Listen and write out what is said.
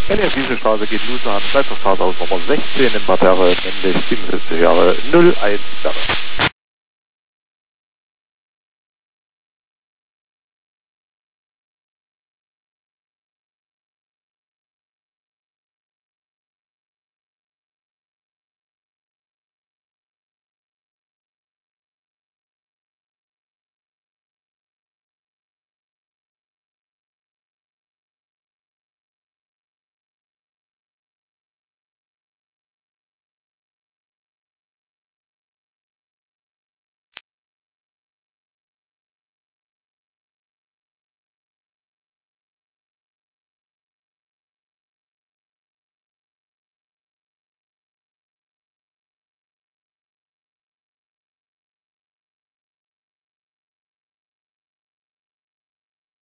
NF Wieselstraße geht los an Schweizerstraße aus Nummer 16 in Parterre, nämlich 47 Jahre 01 Sterne.